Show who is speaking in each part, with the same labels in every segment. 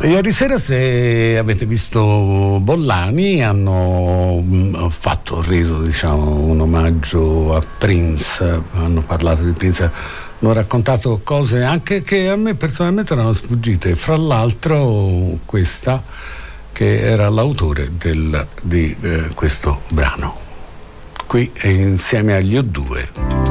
Speaker 1: Ieri sera, se avete visto Bollani, hanno reso un omaggio a Prince, hanno parlato di Prince, hanno raccontato cose anche che a me personalmente erano sfuggite, fra l'altro questa, che era l'autore di questo brano. Qui è insieme agli O2.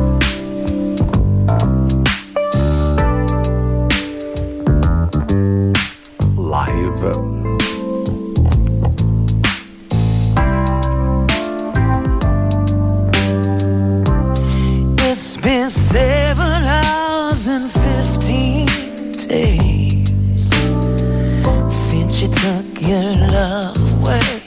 Speaker 2: It's been 7 hours and 15 days since you took your love away.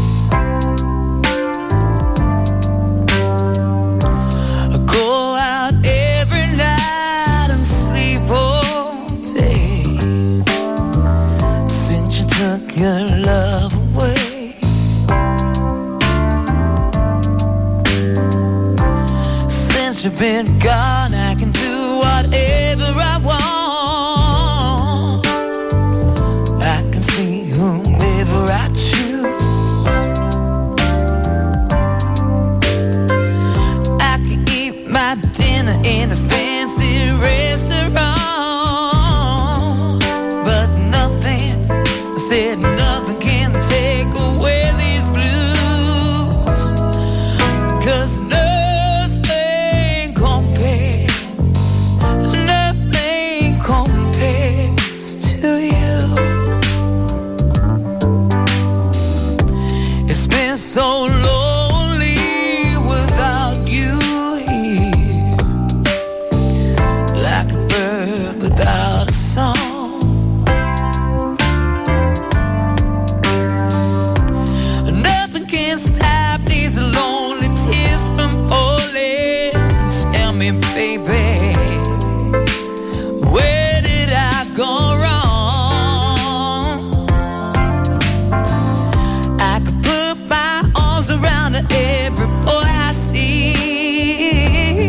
Speaker 2: I go out every night and sleep all day since you took your love away. Since you've been gone, I can do whatever I want. I can see whomever I choose. I can eat my dinner in a fancy restaurant, but nothing, I said nothing can take away these blues. 'Cause nothing compares to you. It's been so lonely without you here, like a bird without a song. Nothing can stop these lonely tears from falling. Tell me, baby, where did I go wrong? I could put my arms around every boy I see.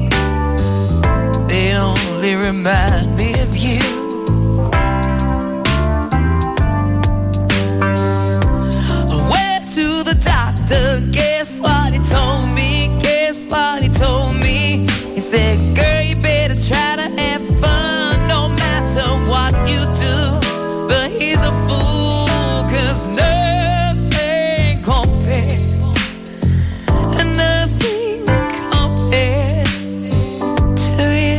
Speaker 2: They only remind me of you. I went to the doctor, guess what he told me? Guess what he told me? He said, girl, you better try to have fun no matter what you do. But he's a fool, 'cause nothing compares, and nothing compares to you.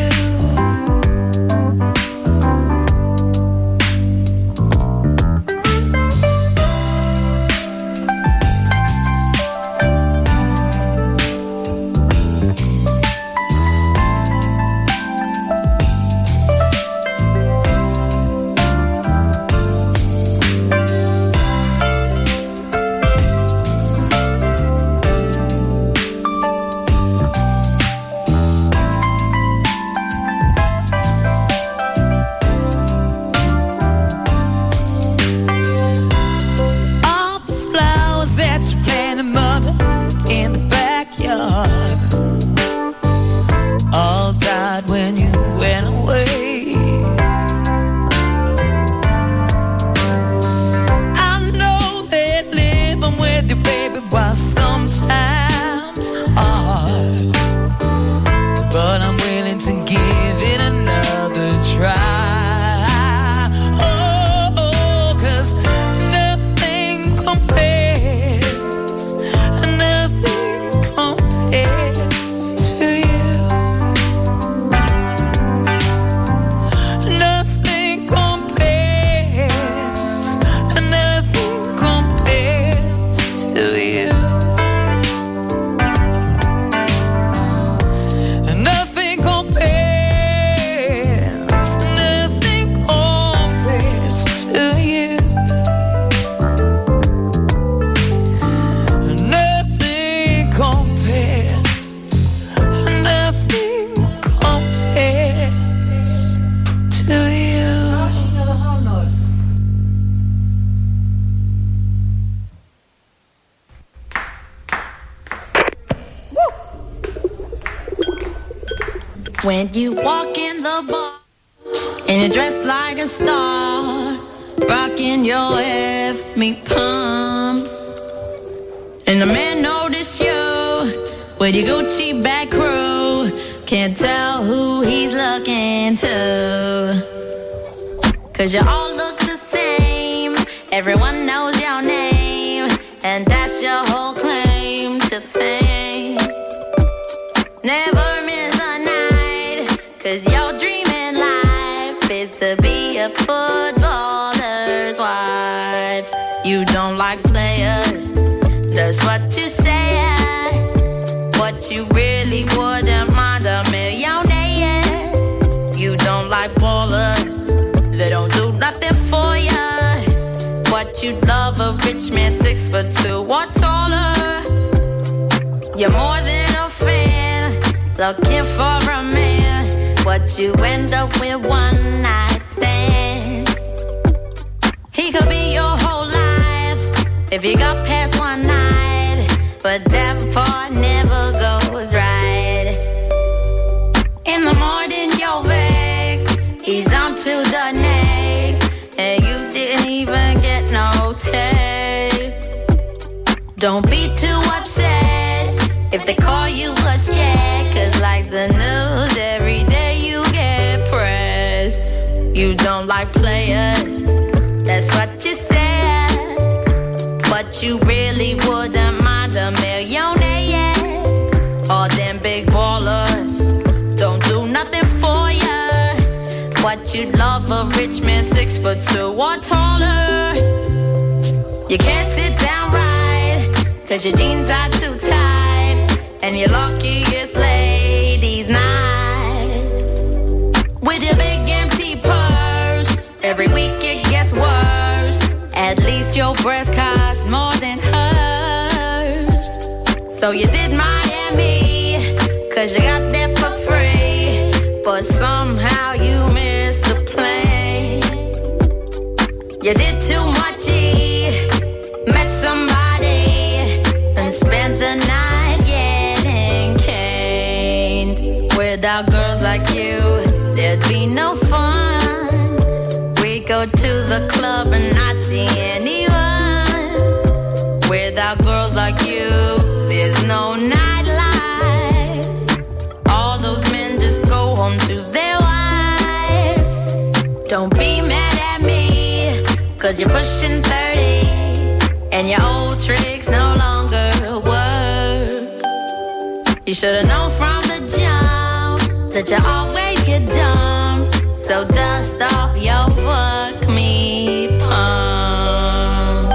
Speaker 2: All the flowers that you planted, mother, in the backyard, all died when you went away. I know that living with you, baby, was sometimes hard, but I'm willing to give it another try. Oh, 'cause nothing compares, nothing compares to you. Nothing compares, nothing compares to you. Nothing compares, nothing compares to you. Nothing compares, nothing compares to you.
Speaker 3: When you walk in the bar and you're dressed like a star,
Speaker 2: rocking your F-me pumps. And the man noticed you with your Gucci back crew. Can't tell who he's looking to. 'Cause you all look the same. Everyone knows your name. And that's your whole claim to fame. Never miss a night. 'Cause your dream in life is to be a footballer's wife. You don't like players, that's what you say. What you really wouldn't mind a millionaire. You don't like ballers, they don't do nothing for ya. What you love a rich man 6'2" or taller. You're more than a fan, looking for a man. What you end up with one night stands. He could be your whole life if you got past one night, but that part never goes right. In the morning you're vexed, he's on to the next, and you didn't even get no taste. Don't be too upset if they call you a scared, 'cause like the news every day you get pressed. You don't like players, that's what you said. But you really wouldn't mind a millionaire. All them big ballers don't do nothing for ya. What you love a rich man 6'2" or taller. You can't sit down right, 'cause your jeans are too tight. And you're lucky it's ladies' night. With your big empty purse, every week it gets worse. At least your breast costs more than hers. So you did Miami, 'cause you got there for free. But somehow you missed the plane. You did too much, met somebody, and spent the night getting caned. Without girls like you, there'd be no fun. We go to the club and not see anyone. Without girls like you, there's no nightlife. All those men just go home to their wives. Don't be mad at me, 'cause you're pushing 30, and your old tricks no longer work. You should've known from the jump that you always get dumped. So dust off your fuck me pumps.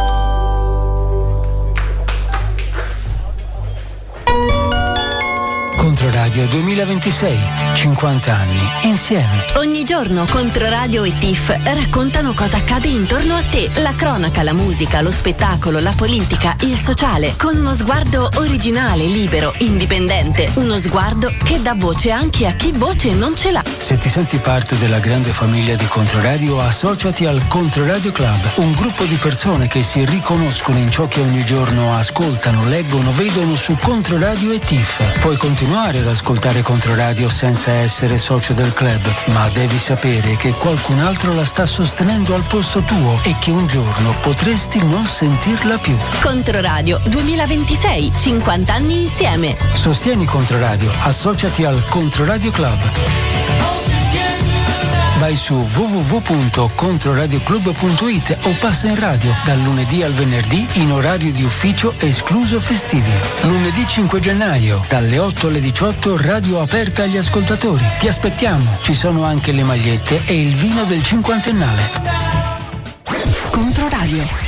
Speaker 3: Controradio 2026, 50 anni insieme.
Speaker 4: Ogni giorno Controradio e TIF raccontano cosa accade intorno a te. La cronaca, la musica, lo spettacolo, la politica, il sociale, con uno sguardo originale, libero, indipendente. Uno sguardo che dà voce anche a chi voce non ce l'ha.
Speaker 3: Se ti senti parte della grande famiglia di Controradio, associati al Controradio Club, un gruppo di persone che si riconoscono in ciò che ogni giorno ascoltano, leggono, vedono su Controradio e TIF. Puoi continuare ad ascoltare Controradio senza essere socio del club, ma devi sapere che qualcun altro la sta sostenendo al posto tuo e che un giorno potresti non sentirla più.
Speaker 4: Controradio 2026, 50 anni insieme.
Speaker 3: Sostieni Controradio, associati al Controradio Club. Vai su www.controradioclub.it o passa in radio dal lunedì al venerdì in orario di ufficio escluso festivi. Lunedì 5 gennaio dalle 8 alle 18 radio aperta agli ascoltatori. Ti aspettiamo, ci sono anche le magliette e il vino del cinquantennale.
Speaker 4: Controradio.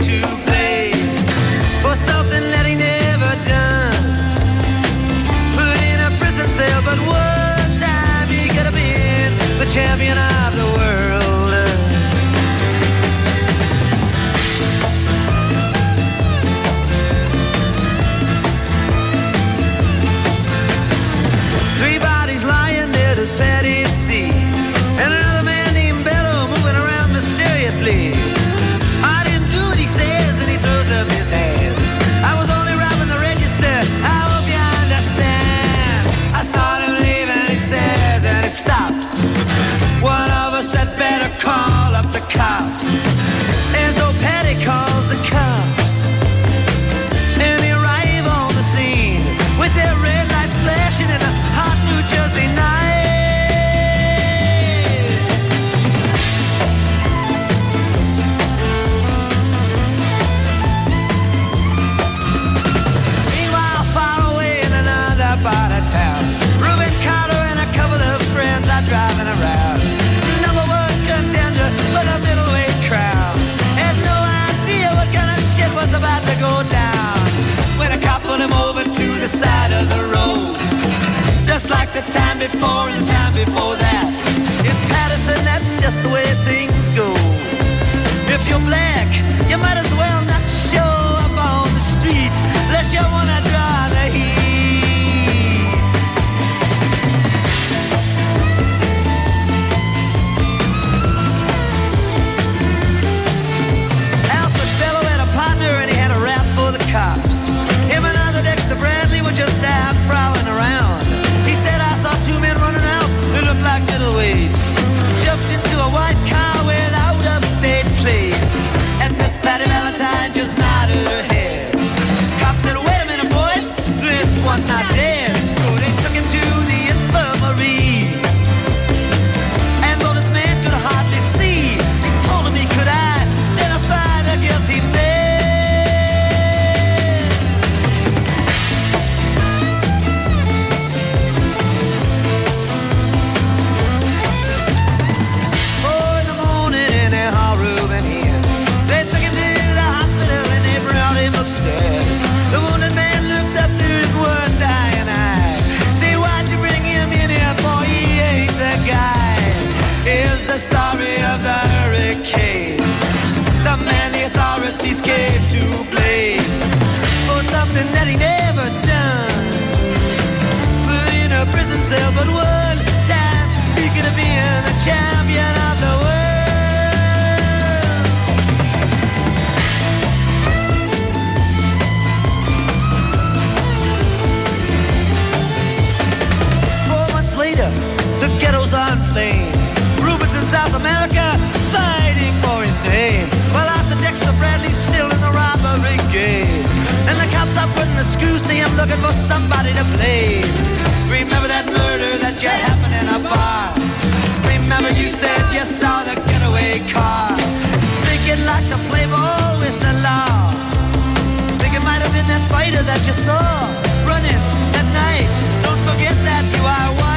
Speaker 5: For something that he never done. champion of the world. 3 bodies lying there, there's Patty C. And another man named Bello moving around mysteriously. I didn't do what he says, and he throws up his hands. I was only robbing the register, I hope you understand. I saw him leave and he says, and he stops. One of us had better call up the cops. And so Patty calls the cops. And they arrive on the scene with their red lights flashing in a hot New Jersey night. Meanwhile, far away in another part of town, Reuben Carter and a couple of friends are driving around. Number 1 contender for the middleweight crown. Had no idea what kind of shit was about to go down when a cop pulled him over to the side of the road. Just like the time before and the time before that. In Patterson, that's just the way things go. If you're black, you might as well not show up on the street unless you wanna draw the heat. Alfred Bello had a partner and he had a rap for the cops. Him and other Dexter Bradley were just out prowling around. He said, I saw 2 men running out who looked like middleweights. Jumped into a white car with out-of-state plates. And Miss Patty Valentine just nodded her head. Cop said, wait a minute, boys, this one's not dead. So they took him to the infirmary. And though this man could hardly see, they told him he could identify the guilty man. Upstairs. The wounded man looks up through his one dying eye. Say, why'd you bring him in here, boy? He ain't the guy. Here's the story of the hurricane. The man the authorities came to blame for something that he never done. Put in a prison cell, but one time he could have been the champion of the world. Later, the ghetto's on flame. Reuben's in South America, fighting for his name. While Arthur Dexter Bradley's still in the robbery game. And the cops are putting the screws to him, looking for somebody to blame. Remember that murder that you happened in a bar? Remember you said you saw the getaway car? Think you'd like to play ball with the law? Think it might have been that fighter that you saw running at night. Don't forget that you are white.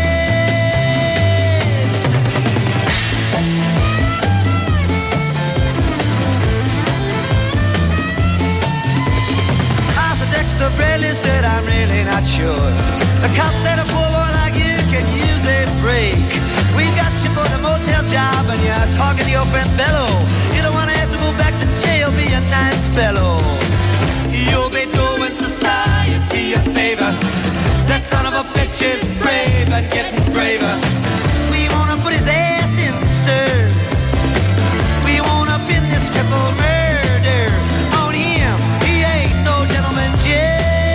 Speaker 5: Dexter Bradley said, I'm really not sure. The cop said a poor boy like you can use a break. We got you for the motel job and you're talking to your friend Bello. You don't want to have to go back to jail, be a nice fellow. You'll be doing society a favor. That son of a bitch is brave and getting braver. We want to put his ass in the stir. We want to pin this triple murder on him. He ain't no gentleman jail.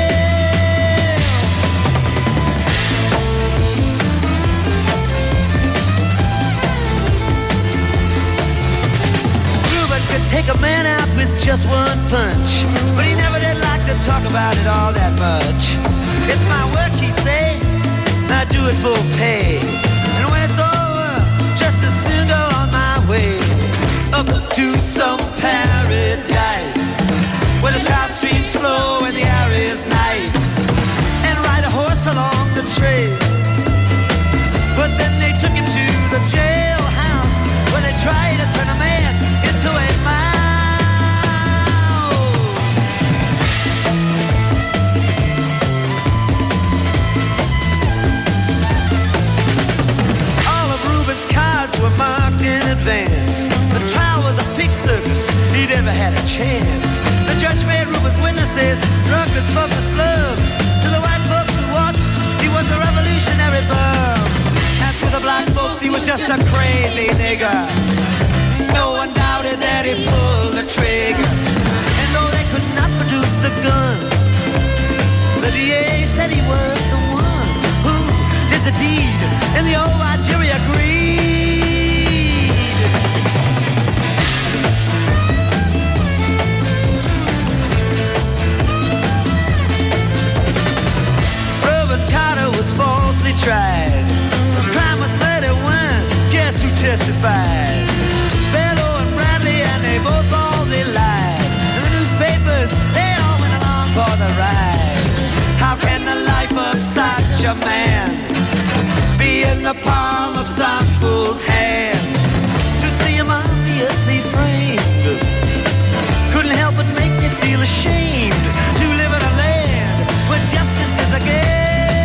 Speaker 5: Reuben could take a man out with just one punch, but he never did like to talk about it all that much. It's my work, he'd say, I do it for pay. And when it's over, just as soon go on my way up to some paradise where the trout streams flow and the air is nice, and ride a horse along the trail. But then they took him to the jailhouse where they tried to turn a man into a mouse. chance. The judge made Rupert's witnesses drunkards from the slums. To the white folks who watched, he was a revolutionary bum. And to the black folks, he was just a crazy nigger. No one doubted that he pulled the trigger. And though they could not produce the gun, the DA said he was the one who did the deed, and the old white jury agreed. Robert Carter was falsely tried. The crime was murder when, guess who testified? Bellow and Bradley, and they both all they lied. And the newspapers, they all went along for the ride. How can the life of such a man be in the palm of some fool's hand? To see him obviously framed couldn't help but make me feel ashamed to live in a land where justice is a game.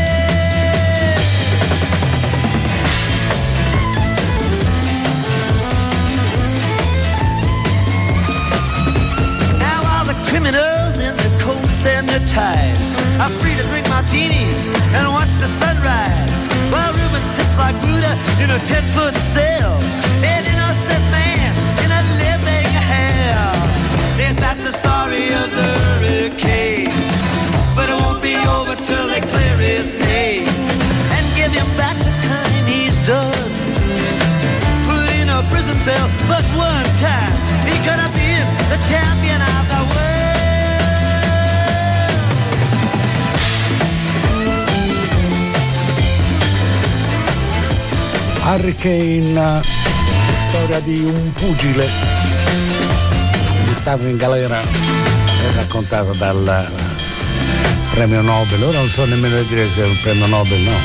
Speaker 5: Now all the criminals in the coats and their ties are free to drink martinis and watch the sunrise, while Reuben sits like Buddha in a 10-foot cell, an innocent man in a living hell. Yes, that's the story of the hurricane, but it won't be over till they clear his name and give him back the time he's done. Put in a prison cell but one time, he could have been the champion of the world.
Speaker 1: Hurricane, storia di un pugile buttato in galera, è raccontata dal premio Nobel. Ora non so nemmeno dire se è un premio Nobel, no.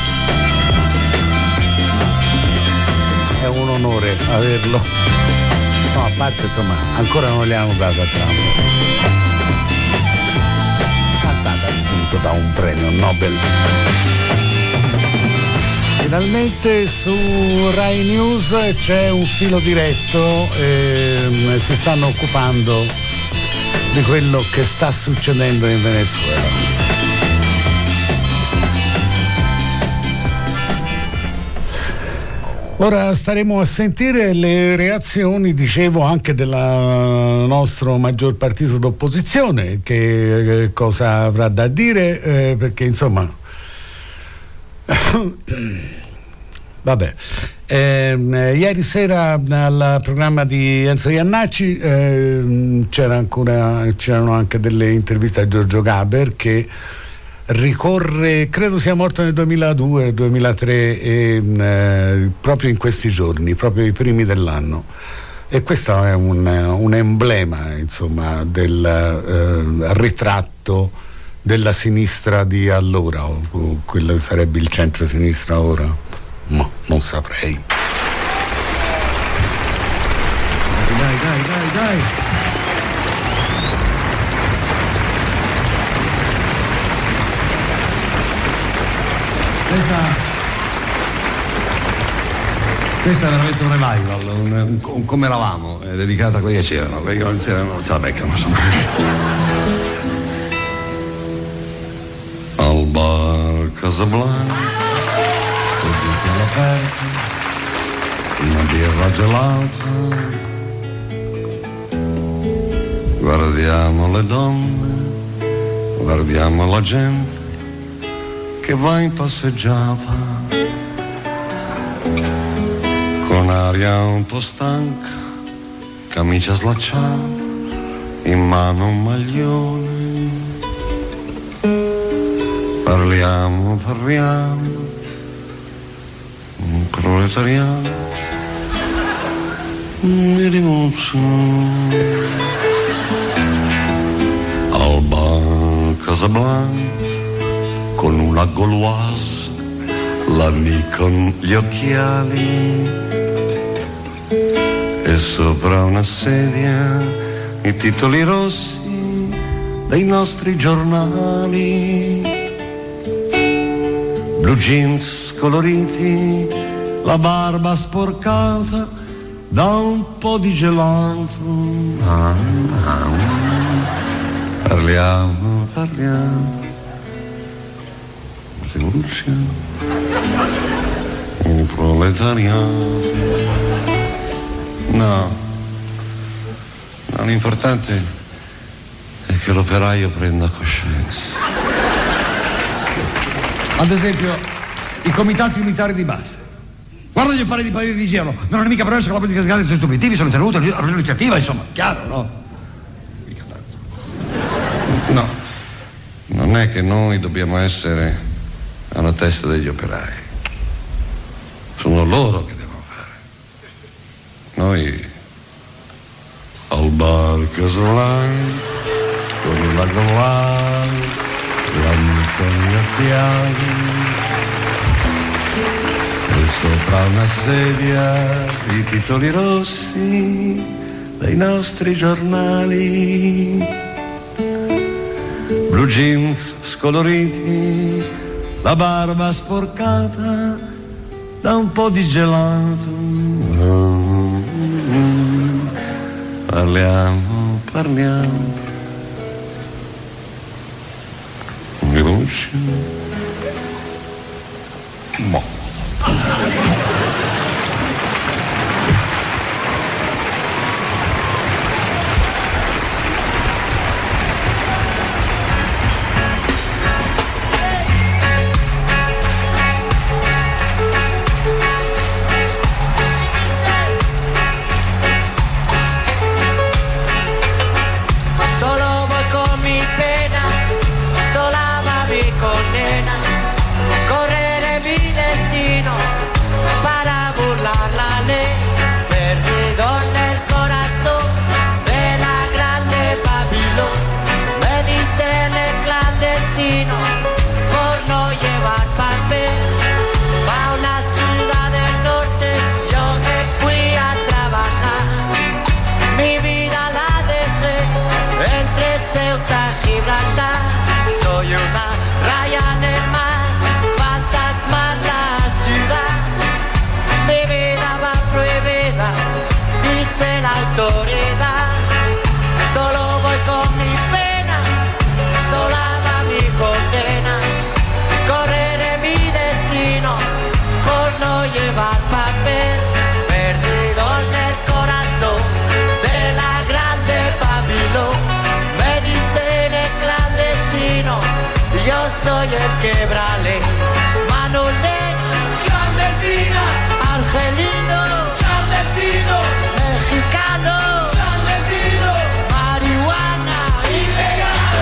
Speaker 1: È un onore averlo. No, a parte, insomma, ancora non le hanno dato a Trump. Cantata appunto da un premio Nobel. Finalmente su Rai News c'è un filo diretto, si stanno occupando di quello che sta succedendo in Venezuela. Ora staremo a sentire le reazioni, dicevo, anche del nostro maggior partito d'opposizione, che cosa avrà da dire, perché insomma vabbè, ieri sera al programma di Enzo Iannacci c'erano anche delle interviste a Giorgio Gaber, che ricorre, credo sia morto nel 2002-2003, proprio in questi giorni, proprio i primi dell'anno, e questo è un emblema, insomma, del ritratto della sinistra di allora, o quello sarebbe il centro-sinistra ora, ma non saprei. Dai.
Speaker 6: Questa è veramente un revival, un come eravamo, è dedicata a quelli che c'erano, quelli che non c'erano non ce la beccano, insomma. Al bar Casablanca, tutto all'aperto, una birra gelata, guardiamo le donne, guardiamo la gente che va in passeggiata, con aria un po' stanca, camicia slacciata, in mano un maglione. Parliamo, un proletariato di rinuncia. Al bar Casablanca, con una gauloise, l'amico con gli occhiali, e sopra una sedia i titoli rossi dei nostri giornali. Blue jeans coloriti, la barba sporcata da un po' di gelato. Parliamo, rivoluzione, il proletariato. No, l'importante è che l'operaio prenda coscienza. Ad esempio, i comitati unitari di base. Guarda gli operai di paese dicevano, non è mica per essere che la politica fiscale e questi obiettivi sono tenuti all'iniziativa, insomma, chiaro, no? No, non è che noi dobbiamo essere alla testa degli operai. Sono loro che devono fare. Noi al bar Casolani, con la Golani, l'amico mio piano, e sopra una sedia i titoli rossi dei nostri giornali. Blue jeans scoloriti, la barba sporcata da un po' di gelato. Parliamo. Rivoluzione. Boh.
Speaker 5: Soy el quebrale, Manolé, clandestina, argelino, clandestino, mexicano, clandestino, marihuana, ilegal.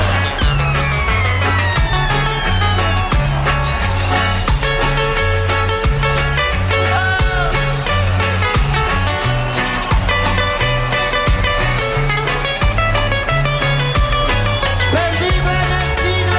Speaker 5: Perdido en el siglo.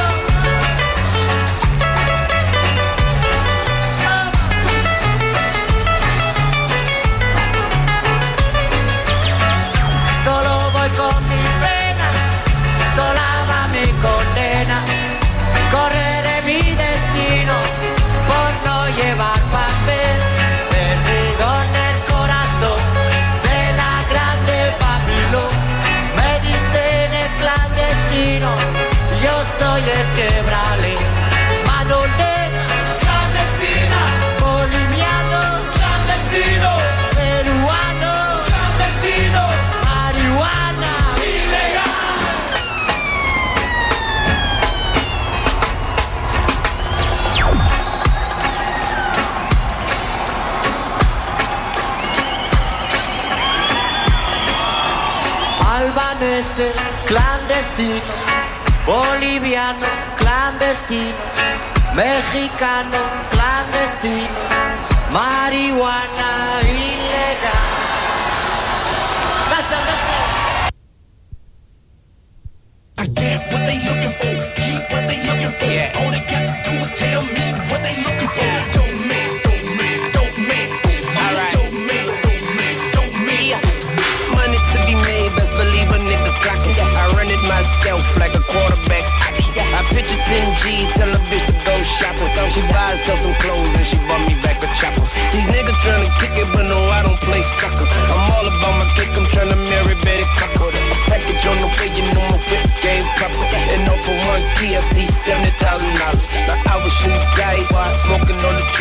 Speaker 5: Correré mi destino por no llevar papel, perdido en el corazón de la grande Babilón. Me dicen el clandestino, yo soy el quebrale. Manolé, clandestina, boliviano, clandestino, peruano, clandestino, marihuana, ilegal. Albanese, clandestino, boliviano, clandestino, mexicano, clandestino, marihuana, ilegal. Gracias, gracias.
Speaker 7: I get what they looking for, keep what they looking for. Yeah. All they got to do is tell me what they looking for. Dope man. All right. Dope man. Money to be made, best believe a nigga clockin'. I run it myself like a quarterback. I picture 10 G's, tell a bitch to go shopping. She buy herself some clothes and she bought me back a chopper. These niggas tryna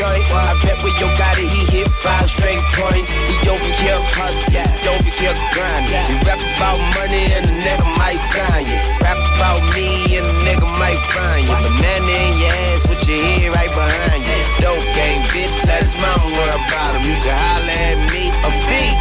Speaker 7: joint. I bet when yo got it, he hit 5 straight points. He overkill hustling, he overkill grinding. You rap about money and a nigga might sign you. Rap about me and a nigga might find you. Banana in your ass with your head right behind you. Dope game, bitch, let his mama worry about him. You can holler at me, a fee.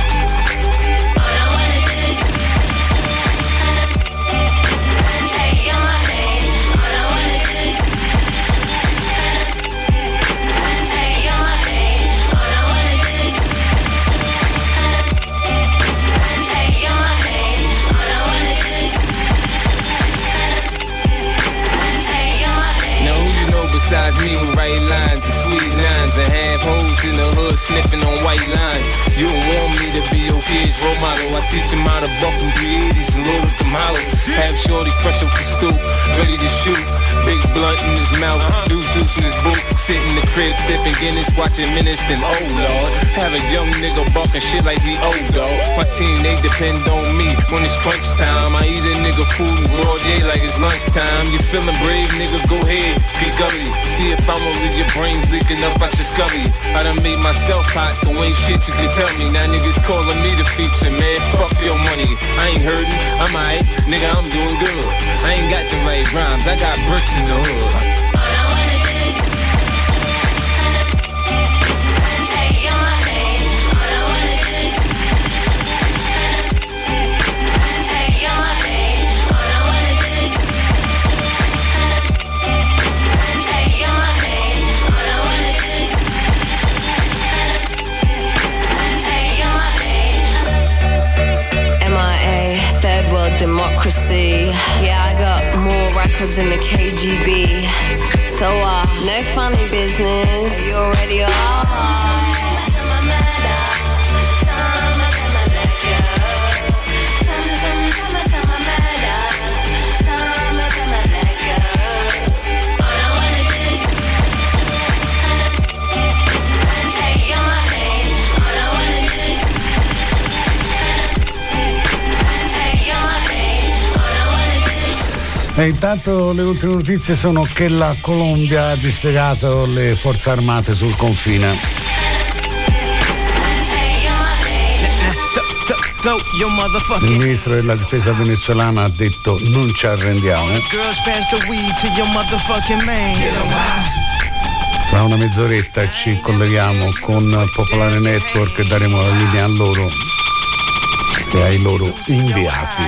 Speaker 8: Besides me who write lines and squeeze lines and have hoes in the hood sniffing on white lines. You don't want me to be your kid's role model. I teach him how to buck them 380s and load up them hollows. Have shorty fresh off the stoop, ready to shoot. Big blunt in his mouth, deuce in his boot. Sit in the crib sipping Guinness, watching Menace, then oh lord. Have a young nigga bucking shit like he old dog. My team, they depend on me when it's crunch time. I eat a nigga food in broad day like it's lunchtime. You feeling brave, nigga, go ahead, be gully. See if I'ma leave your brains leaking up out your scully. I done made myself hot, so ain't shit you can tell me. Now niggas calling me the feature, man, fuck your money. I ain't hurting, I'm aight, nigga, I'm doing good. I ain't got the right rhymes, I got bricks in the hood.
Speaker 9: Democracy. Yeah, I got more records than the KGB. So, no funny business. You already are.
Speaker 1: E intanto le ultime notizie sono che la Colombia ha dispiegato le forze armate sul confine. Il ministro della difesa venezuelana ha detto non ci arrendiamo. Fra una mezz'oretta ci colleghiamo con Popolare Network e daremo la linea a loro e ai loro inviati.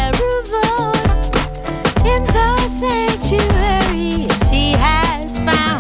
Speaker 10: Sanctuary she has found.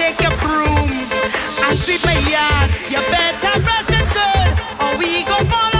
Speaker 10: take a broom and sweep my yard. You better brush it good, or we go fall